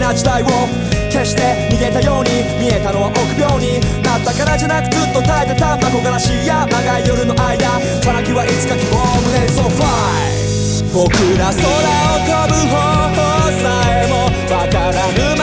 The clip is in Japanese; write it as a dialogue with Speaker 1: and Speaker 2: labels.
Speaker 1: な時代を決して逃げたように見えたのは臆病になったからじゃなくずっと耐えてた憧らしいや長い夜の間さなぎはいつか希望を胸にそうファイ僕ら空を飛ぶ方法さえもわからぬ